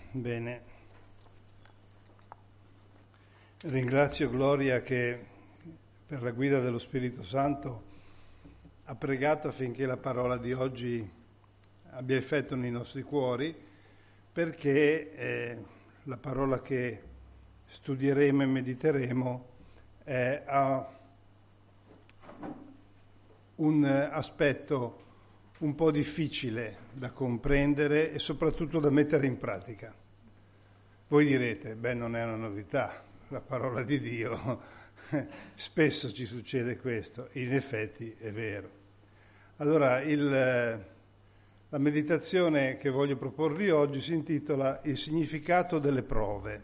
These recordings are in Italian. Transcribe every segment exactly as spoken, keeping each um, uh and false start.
Bene, ringrazio Gloria che per la guida dello Spirito Santo ha pregato affinché la parola di oggi abbia effetto nei nostri cuori, perché eh, la parola che studieremo e mediteremo eh, ha un aspetto un po' difficile da comprendere e soprattutto da mettere in pratica. Voi direte, beh, non è una novità, la parola di Dio, spesso ci succede questo, in effetti è vero. Allora, il, la meditazione che voglio proporvi oggi si intitola Il significato delle prove.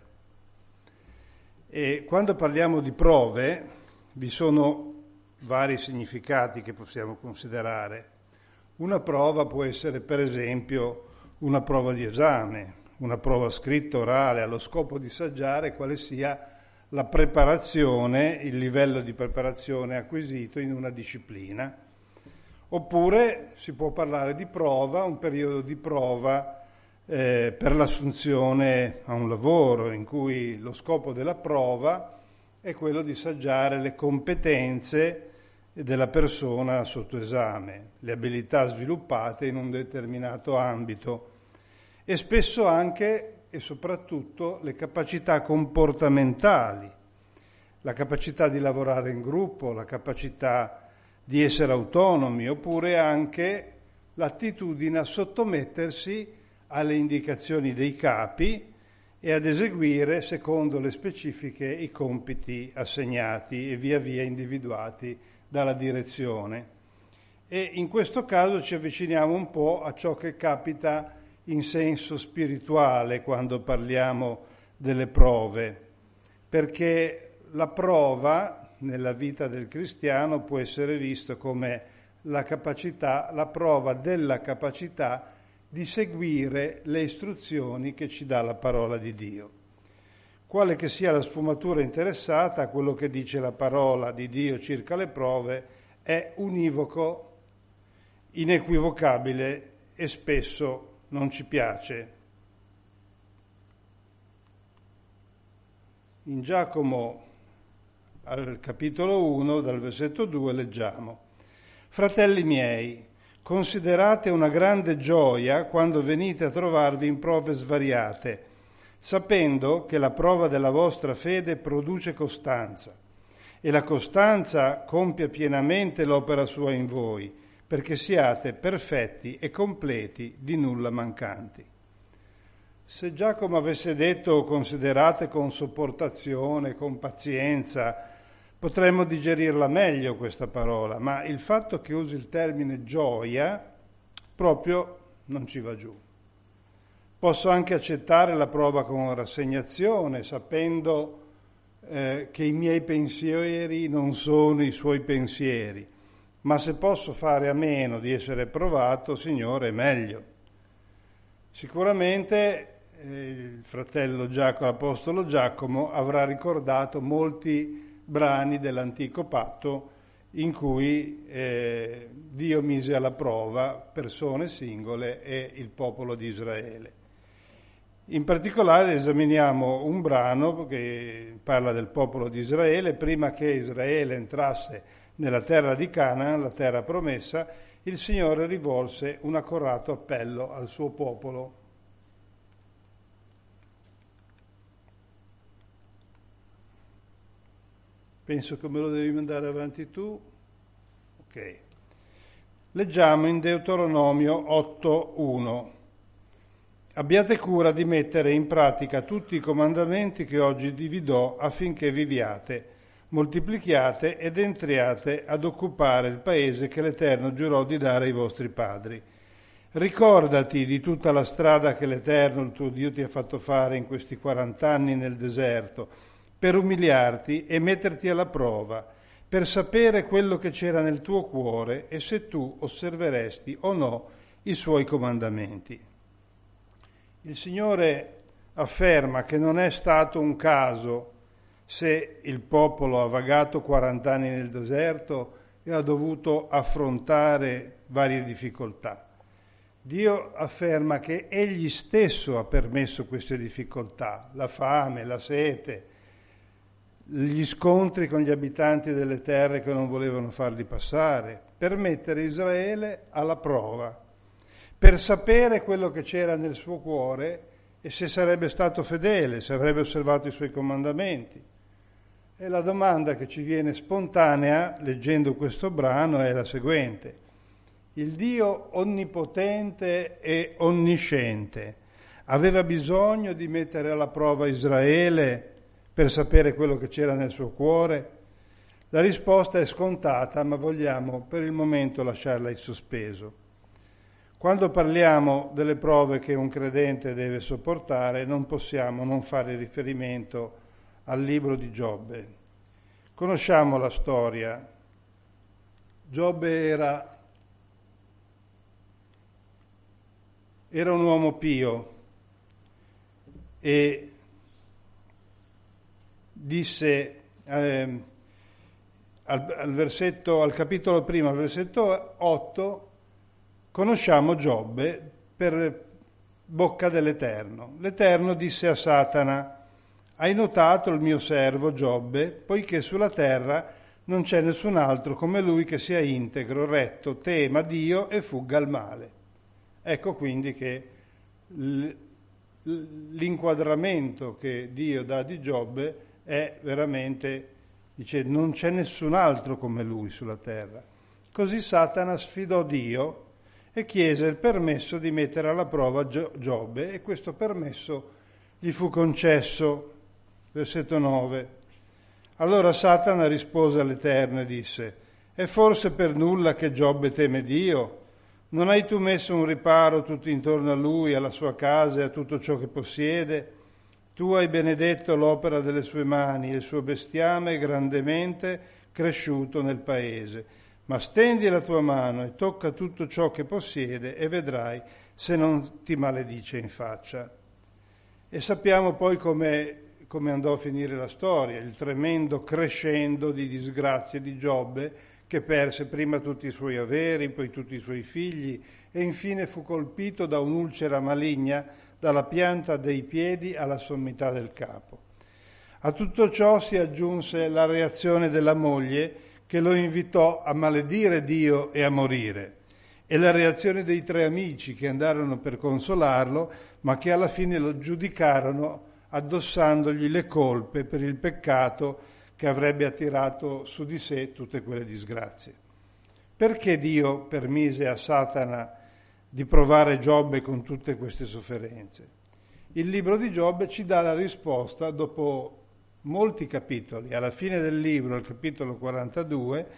E quando parliamo di prove, vi sono vari significati che possiamo considerare. Una prova può essere, per esempio, una prova di esame, una prova scritta orale, allo scopo di saggiare quale sia la preparazione, il livello di preparazione acquisito in una disciplina. Oppure si può parlare di prova, un periodo di prova eh, per l'assunzione a un lavoro, in cui lo scopo della prova è quello di saggiare le competenze della persona sotto esame, le abilità sviluppate in un determinato ambito e spesso anche e soprattutto le capacità comportamentali, la capacità di lavorare in gruppo, la capacità di essere autonomi, oppure anche l'attitudine a sottomettersi alle indicazioni dei capi e ad eseguire secondo le specifiche i compiti assegnati e via via individuati dalla direzione. E in questo caso ci avviciniamo un po' a ciò che capita in senso spirituale quando parliamo delle prove, perché la prova nella vita del cristiano può essere vista come la capacità, la prova della capacità di seguire le istruzioni che ci dà la parola di Dio. Quale che sia la sfumatura interessata a quello che dice la parola di Dio circa le prove, è univoco, inequivocabile e spesso non ci piace. In Giacomo, al capitolo uno, dal versetto due, leggiamo: Fratelli miei, considerate una grande gioia quando venite a trovarvi in prove svariate, sapendo che la prova della vostra fede produce costanza, e la costanza compia pienamente l'opera sua in voi, perché siate perfetti e completi, di nulla mancanti. Se Giacomo avesse detto considerate con sopportazione, con pazienza, potremmo digerirla meglio questa parola, ma il fatto che usi il termine gioia proprio non ci va giù. Posso anche accettare la prova con rassegnazione, sapendo eh, che i miei pensieri non sono i suoi pensieri, ma se posso fare a meno di essere provato, Signore, è meglio. Sicuramente eh, il fratello Giacomo, l'apostolo Giacomo, avrà ricordato molti brani dell'antico patto in cui eh, Dio mise alla prova persone singole e il popolo di Israele. In particolare esaminiamo un brano che parla del popolo di Israele. Prima che Israele entrasse nella terra di Canaan, la terra promessa, il Signore rivolse un accorato appello al suo popolo. Penso che me lo devi mandare avanti tu. Ok. Leggiamo in Deuteronomio otto uno. Abbiate cura di mettere in pratica tutti i comandamenti che oggi vi do affinché viviate, moltiplichiate ed entriate ad occupare il paese che l'Eterno giurò di dare ai vostri padri. Ricordati di tutta la strada che l'Eterno, il tuo Dio, ti ha fatto fare in questi quarant'anni nel deserto, per umiliarti e metterti alla prova, per sapere quello che c'era nel tuo cuore e se tu osserveresti o no i suoi comandamenti. Il Signore afferma che non è stato un caso se il popolo ha vagato quarant'anni nel deserto e ha dovuto affrontare varie difficoltà, Dio afferma che Egli stesso ha permesso queste difficoltà, la fame, la sete, gli scontri con gli abitanti delle terre che non volevano farli passare, per mettere Israele alla prova, per sapere quello che c'era nel suo cuore e se sarebbe stato fedele, se avrebbe osservato i suoi comandamenti. E la domanda che ci viene spontanea leggendo questo brano è la seguente: il Dio onnipotente e onnisciente aveva bisogno di mettere alla prova Israele per sapere quello che c'era nel suo cuore? La risposta è scontata, ma vogliamo per il momento lasciarla in sospeso. Quando parliamo delle prove che un credente deve sopportare, non possiamo non fare riferimento al libro di Giobbe. Conosciamo la storia. Giobbe era Era un uomo pio e disse eh, al, al versetto, al capitolo primo, al versetto otto, conosciamo Giobbe per bocca dell'Eterno. L'Eterno disse a Satana: hai notato il mio servo Giobbe, poiché sulla terra non c'è nessun altro come lui che sia integro, retto, tema Dio e fugga al male. Ecco quindi che l'inquadramento che Dio dà di Giobbe è veramente, dice, non c'è nessun altro come lui sulla terra. Così Satana sfidò Dio e chiese il permesso di mettere alla prova Giobbe, e questo permesso gli fu concesso. Versetto nove. Allora Satana rispose all'Eterno e disse: è forse per nulla che Giobbe teme Dio? Non hai tu messo un riparo tutto intorno a lui, alla sua casa e a tutto ciò che possiede? Tu hai benedetto l'opera delle sue mani, il suo bestiame è grandemente cresciuto nel paese. Ma stendi la tua mano e tocca tutto ciò che possiede e vedrai se non ti maledice in faccia. E sappiamo poi come, come andò a finire la storia, il tremendo crescendo di disgrazie di Giobbe, che perse prima tutti i suoi averi, poi tutti i suoi figli e infine fu colpito da un'ulcera maligna dalla pianta dei piedi alla sommità del capo. A tutto ciò si aggiunse la reazione della moglie, che lo invitò a maledire Dio e a morire, e la reazione dei tre amici che andarono per consolarlo, ma che alla fine lo giudicarono addossandogli le colpe per il peccato che avrebbe attirato su di sé tutte quelle disgrazie. Perché Dio permise a Satana di provare Giobbe con tutte queste sofferenze? Il libro di Giobbe ci dà la risposta dopo molti capitoli. Alla fine del libro, al capitolo quarantadue,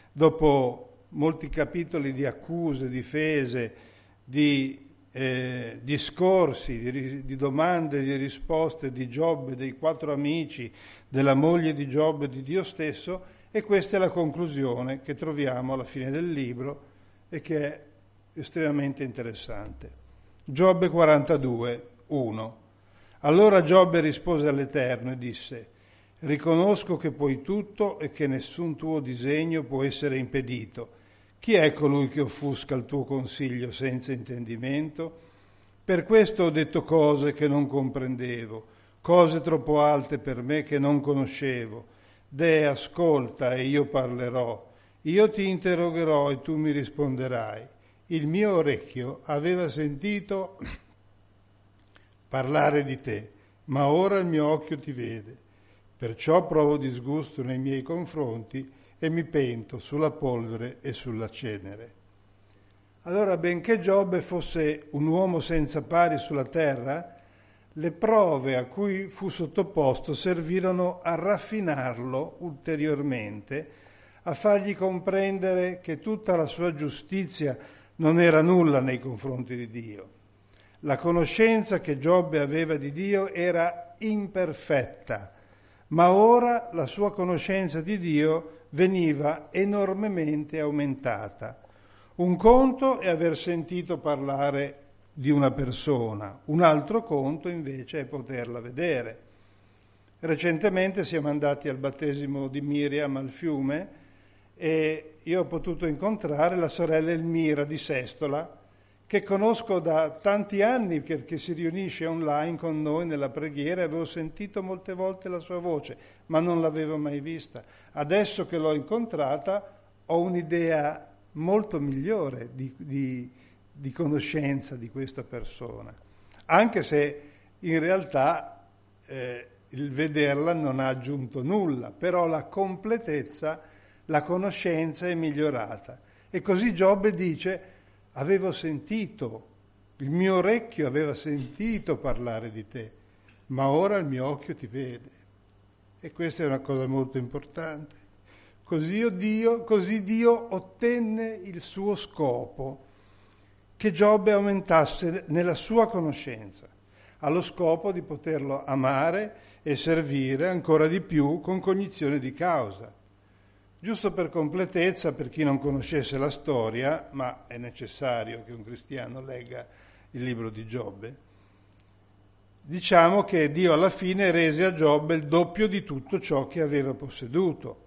dopo molti capitoli di accuse, difese, di eh, discorsi, di, di domande, di risposte di Giobbe, dei quattro amici, della moglie di Giobbe e di Dio stesso, e questa è la conclusione che troviamo alla fine del libro e che è estremamente interessante. Giobbe quarantadue, uno. Allora Giobbe rispose all'Eterno e disse: riconosco che puoi tutto e che nessun tuo disegno può essere impedito. Chi è colui che offusca il tuo consiglio senza intendimento? Per questo ho detto cose che non comprendevo, cose troppo alte per me che non conoscevo. Deh, ascolta e io parlerò. Io ti interrogherò e tu mi risponderai. Il mio orecchio aveva sentito parlare di te, ma ora il mio occhio ti vede. Perciò provo disgusto nei miei confronti e mi pento sulla polvere e sulla cenere. Allora, benché Giobbe fosse un uomo senza pari sulla terra, le prove a cui fu sottoposto servirono a raffinarlo ulteriormente, a fargli comprendere che tutta la sua giustizia non era nulla nei confronti di Dio. La conoscenza che Giobbe aveva di Dio era imperfetta, ma ora la sua conoscenza di Dio veniva enormemente aumentata. Un conto è aver sentito parlare di una persona, un altro conto invece è poterla vedere. Recentemente siamo andati al battesimo di Miriam al fiume e io ho potuto incontrare la sorella Elmira di Sestola, che conosco da tanti anni perché si riunisce online con noi nella preghiera, avevo sentito molte volte la sua voce, ma non l'avevo mai vista. Adesso che l'ho incontrata ho un'idea molto migliore di, di, di conoscenza di questa persona, anche se in realtà eh, il vederla non ha aggiunto nulla, però la completezza, la conoscenza è migliorata. E così Giobbe dice: avevo sentito, il mio orecchio aveva sentito parlare di te, ma ora il mio occhio ti vede. E questa è una cosa molto importante. Così Dio, così Dio ottenne il suo scopo, che Giobbe aumentasse nella sua conoscenza, allo scopo di poterlo amare e servire ancora di più con cognizione di causa. Giusto per completezza, per chi non conoscesse la storia, ma è necessario che un cristiano legga il libro di Giobbe, diciamo che Dio alla fine rese a Giobbe il doppio di tutto ciò che aveva posseduto.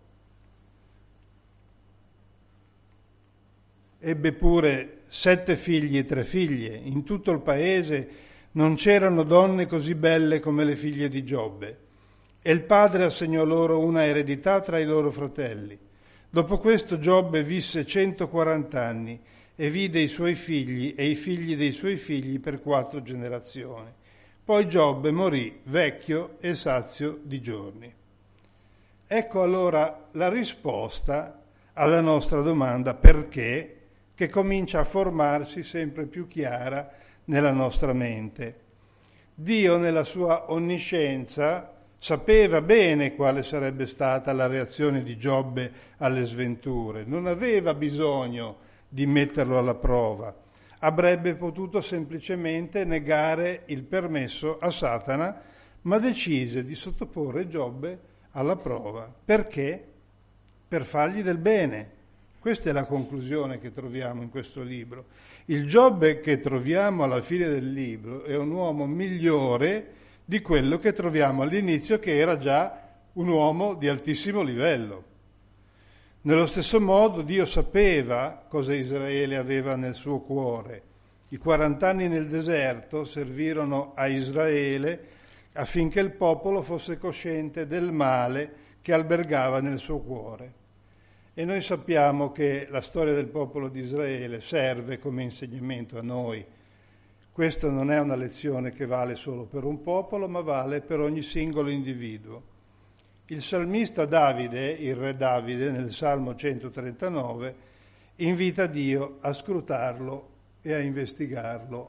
Ebbe pure sette figli e tre figlie. In tutto il paese non c'erano donne così belle come le figlie di Giobbe. E il padre assegnò loro una eredità tra i loro fratelli. Dopo questo Giobbe visse centoquaranta anni e vide i suoi figli e i figli dei suoi figli per quattro generazioni. Poi Giobbe morì vecchio e sazio di giorni. Ecco allora la risposta alla nostra domanda perché, che comincia a formarsi sempre più chiara nella nostra mente. Dio, nella sua onniscienza, sapeva bene quale sarebbe stata la reazione di Giobbe alle sventure, non aveva bisogno di metterlo alla prova, avrebbe potuto semplicemente negare il permesso a Satana, ma decise di sottoporre Giobbe alla prova. Perché? Per fargli del bene. Questa è la conclusione che troviamo in questo libro. Il Giobbe che troviamo alla fine del libro è un uomo migliore di quello che troviamo all'inizio, che era già un uomo di altissimo livello. Nello stesso modo Dio sapeva cosa Israele aveva nel suo cuore. I quarant'anni nel deserto servirono a Israele affinché il popolo fosse cosciente del male che albergava nel suo cuore. E noi sappiamo che la storia del popolo di Israele serve come insegnamento a noi. Questa non è una lezione che vale solo per un popolo, ma vale per ogni singolo individuo. Il salmista Davide, il re Davide, nel Salmo centotrentanove, invita Dio a scrutarlo e a investigarlo.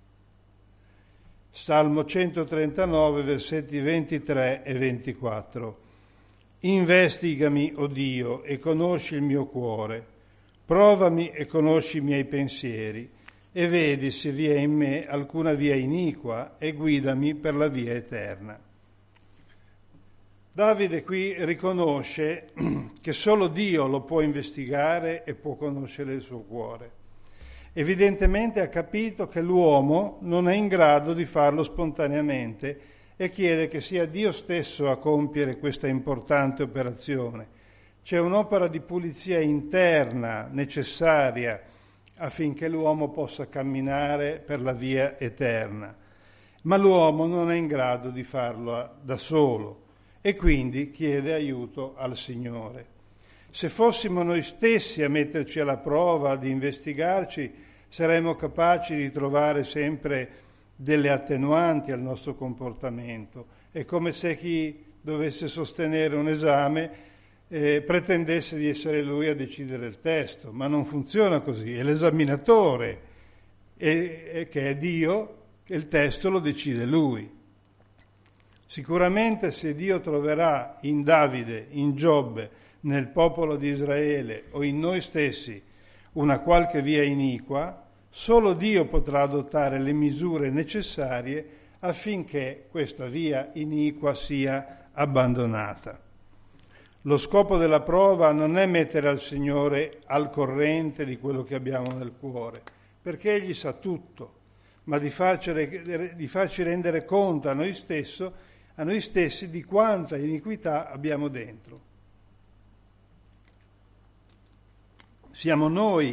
Salmo centotrentanove, versetti ventitré e ventiquattro. Investigami, o Dio, e conosci il mio cuore, provami e conosci i miei pensieri, e vedi se vi è in me alcuna via iniqua, e guidami per la via eterna. Davide qui riconosce che solo Dio lo può investigare e può conoscere il suo cuore. Evidentemente ha capito che l'uomo non è in grado di farlo spontaneamente e chiede che sia Dio stesso a compiere questa importante operazione. C'è un'opera di pulizia interna necessaria affinché l'uomo possa camminare per la via eterna, ma l'uomo non è in grado di farlo da solo e quindi chiede aiuto al Signore. Se fossimo noi stessi a metterci alla prova, ad investigarci, saremmo capaci di trovare sempre delle attenuanti al nostro comportamento. È come se chi dovesse sostenere un esame eh, pretendesse di essere lui a decidere il testo, ma non funziona così, è l'esaminatore e, e che è Dio, che il testo lo decide lui. Sicuramente se Dio troverà in Davide, in Giobbe, nel popolo di Israele o in noi stessi una qualche via iniqua, solo Dio potrà adottare le misure necessarie affinché questa via iniqua sia abbandonata. Lo scopo della prova non è mettere al Signore al corrente di quello che abbiamo nel cuore, perché Egli sa tutto, ma di farci, di farci rendere conto a noi, stesso, a noi stessi di quanta iniquità abbiamo dentro. Siamo noi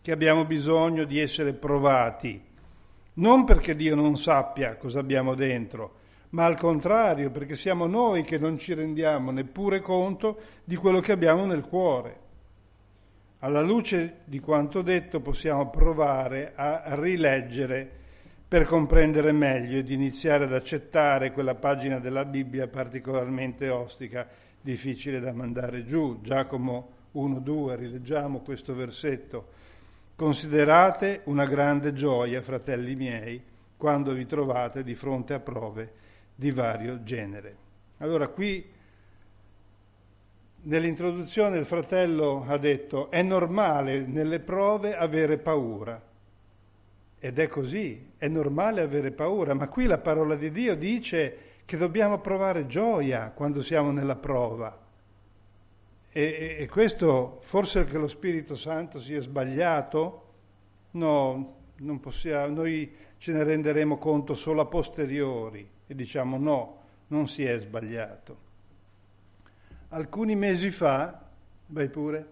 che abbiamo bisogno di essere provati, non perché Dio non sappia cosa abbiamo dentro, ma al contrario, perché siamo noi che non ci rendiamo neppure conto di quello che abbiamo nel cuore. Alla luce di quanto detto possiamo provare a rileggere per comprendere meglio ed iniziare ad accettare quella pagina della Bibbia particolarmente ostica, difficile da mandare giù. Giacomo uno due, rileggiamo questo versetto. Considerate una grande gioia, fratelli miei, quando vi trovate di fronte a prove di vario genere. Allora qui nell'introduzione il fratello ha detto è normale nelle prove avere paura. Ed è così, è normale avere paura, ma qui la parola di Dio dice che dobbiamo provare gioia quando siamo nella prova. E, e questo, forse che lo Spirito Santo sia sbagliato? No, non possiamo, noi ce ne renderemo conto solo a posteriori e diciamo no, non si è sbagliato. Alcuni mesi fa, vai pure,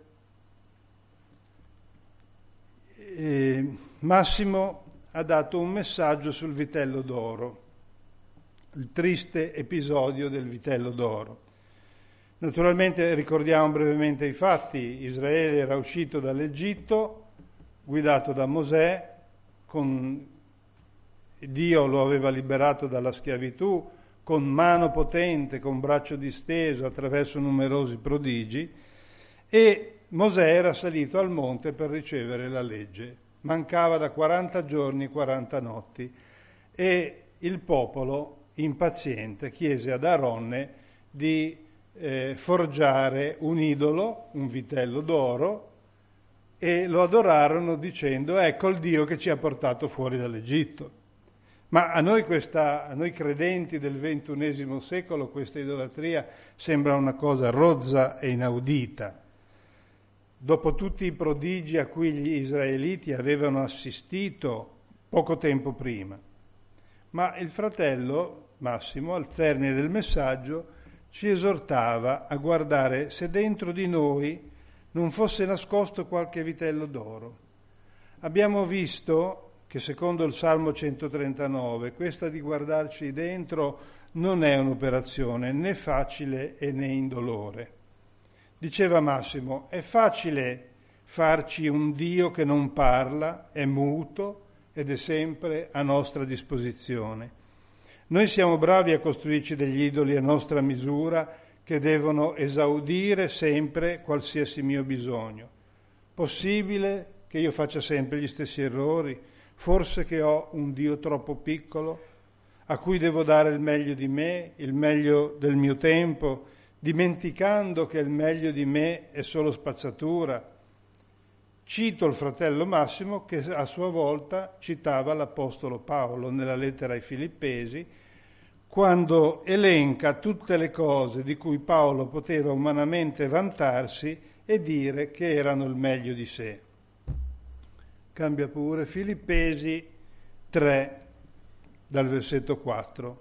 eh, Massimo ha dato un messaggio sul vitello d'oro, il triste episodio del vitello d'oro. Naturalmente ricordiamo brevemente i fatti. Israele era uscito dall'Egitto, guidato da Mosè, con Dio lo aveva liberato dalla schiavitù, con mano potente, con braccio disteso, attraverso numerosi prodigi, e Mosè era salito al monte per ricevere la legge. Mancava da quaranta giorni, quaranta notti, e il popolo, impaziente, chiese ad Aronne di eh, forgiare un idolo, un vitello d'oro, e lo adorarono dicendo: ecco il Dio che ci ha portato fuori dall'Egitto. Ma a noi, questa, a noi credenti del ventunesimo secolo questa idolatria sembra una cosa rozza e inaudita. Dopo tutti i prodigi a cui gli israeliti avevano assistito poco tempo prima. Ma il fratello Massimo, al termine del messaggio, ci esortava a guardare se dentro di noi non fosse nascosto qualche vitello d'oro. Abbiamo visto che secondo il Salmo centotrentanove questa di guardarci dentro non è un'operazione né facile e né indolore. Diceva Massimo, è facile farci un Dio che non parla, è muto ed è sempre a nostra disposizione. Noi siamo bravi a costruirci degli idoli a nostra misura che devono esaudire sempre qualsiasi mio bisogno. Possibile che io faccia sempre gli stessi errori? Forse che ho un Dio troppo piccolo a cui devo dare il meglio di me, il meglio del mio tempo, dimenticando che il meglio di me è solo spazzatura. Cito il fratello Massimo che a sua volta citava l'Apostolo Paolo nella lettera ai Filippesi, quando elenca tutte le cose di cui Paolo poteva umanamente vantarsi e dire che erano il meglio di sé. Cambia pure, Filippesi tre, dal versetto quattro.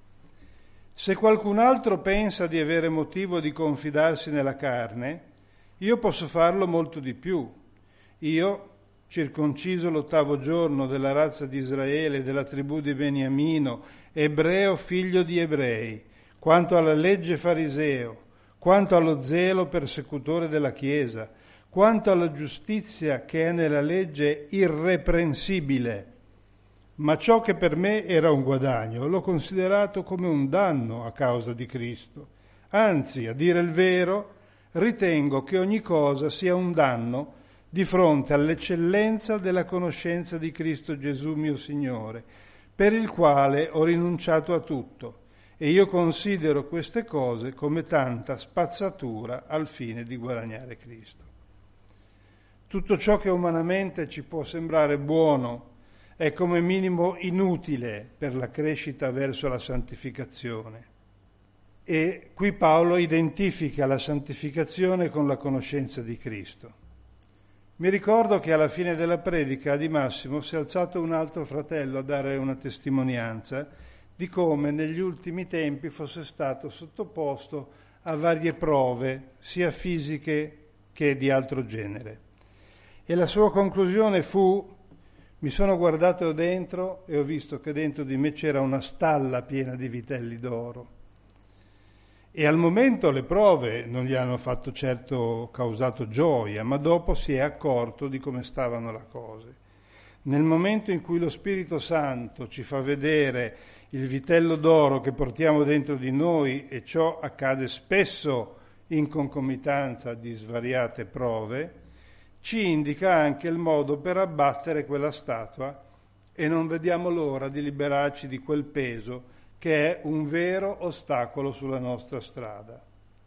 Se qualcun altro pensa di avere motivo di confidarsi nella carne, io posso farlo molto di più. Io, circonciso l'ottavo giorno della razza di Israele, della tribù di Beniamino, ebreo figlio di ebrei, quanto alla legge fariseo, quanto allo zelo persecutore della Chiesa, quanto alla giustizia che è nella legge irreprensibile. Ma ciò che per me era un guadagno l'ho considerato come un danno a causa di Cristo. Anzi, a dire il vero, ritengo che ogni cosa sia un danno di fronte all'eccellenza della conoscenza di Cristo Gesù mio Signore, per il quale ho rinunciato a tutto, e io considero queste cose come tanta spazzatura al fine di guadagnare Cristo. Tutto ciò che umanamente ci può sembrare buono è come minimo inutile per la crescita verso la santificazione. E qui Paolo identifica la santificazione con la conoscenza di Cristo. Mi ricordo che alla fine della predica di Massimo si è alzato un altro fratello a dare una testimonianza di come negli ultimi tempi fosse stato sottoposto a varie prove, sia fisiche che di altro genere. E la sua conclusione fu: mi sono guardato dentro e ho visto che dentro di me c'era una stalla piena di vitelli d'oro. E al momento le prove non gli hanno fatto certo causato gioia, ma dopo si è accorto di come stavano le cose. Nel momento in cui lo Spirito Santo ci fa vedere il vitello d'oro che portiamo dentro di noi, e ciò accade spesso in concomitanza di svariate prove, ci indica anche il modo per abbattere quella statua e non vediamo l'ora di liberarci di quel peso che è un vero ostacolo sulla nostra strada.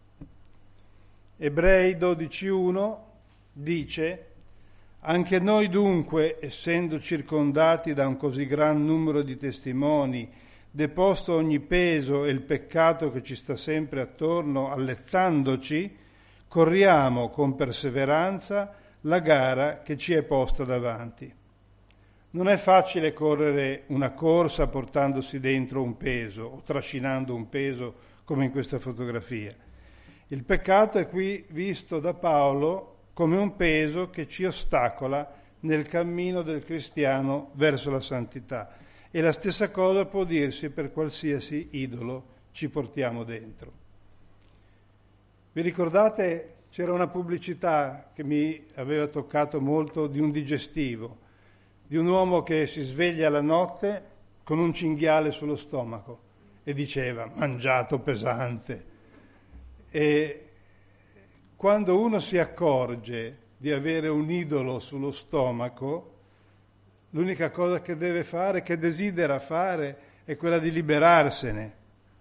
Ebrei dodici uno dice: anche noi dunque, essendo circondati da un così gran numero di testimoni, deposto ogni peso e il peccato che ci sta sempre attorno, allettandoci, corriamo con perseveranza la gara che ci è posta davanti. Non è facile correre una corsa portandosi dentro un peso o trascinando un peso come in questa fotografia. Il peccato è qui visto da Paolo come un peso che ci ostacola nel cammino del cristiano verso la santità. E la stessa cosa può dirsi per qualsiasi idolo ci portiamo dentro. Vi ricordate? C'era una pubblicità che mi aveva toccato molto di un digestivo, di un uomo che si sveglia la notte con un cinghiale sullo stomaco e diceva: mangiato pesante. E quando uno si accorge di avere un idolo sullo stomaco, l'unica cosa che deve fare, che desidera fare, è quella di liberarsene.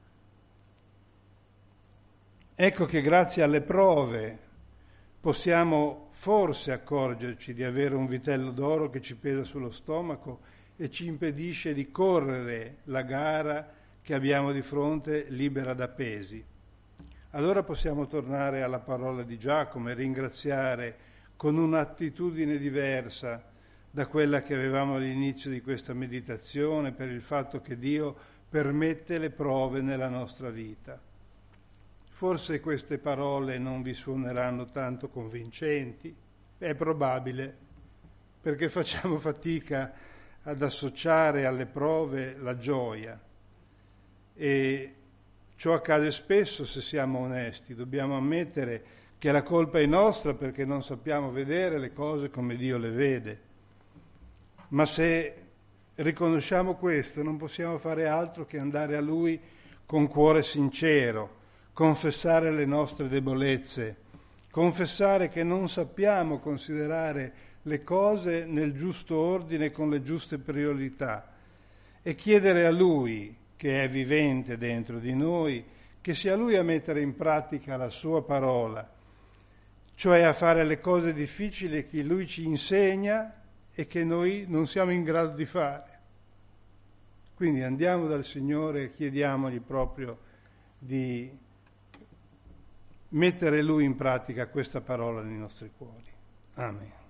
Ecco che grazie alle prove possiamo forse accorgerci di avere un vitello d'oro che ci pesa sullo stomaco e ci impedisce di correre la gara che abbiamo di fronte libera da pesi. Allora possiamo tornare alla parola di Giacomo e ringraziare con un'attitudine diversa da quella che avevamo all'inizio di questa meditazione per il fatto che Dio permette le prove nella nostra vita. Forse queste parole non vi suoneranno tanto convincenti, è probabile, perché facciamo fatica ad associare alle prove la gioia. E ciò accade spesso se siamo onesti, dobbiamo ammettere che la colpa è nostra perché non sappiamo vedere le cose come Dio le vede. Ma se riconosciamo questo non possiamo fare altro che andare a Lui con cuore sincero, confessare le nostre debolezze, confessare che non sappiamo considerare le cose nel giusto ordine con le giuste priorità e chiedere a Lui, che è vivente dentro di noi, che sia Lui a mettere in pratica la sua parola, cioè a fare le cose difficili che Lui ci insegna e che noi non siamo in grado di fare. Quindi andiamo dal Signore e chiediamogli proprio di mettere Lui in pratica questa parola nei nostri cuori. Amen.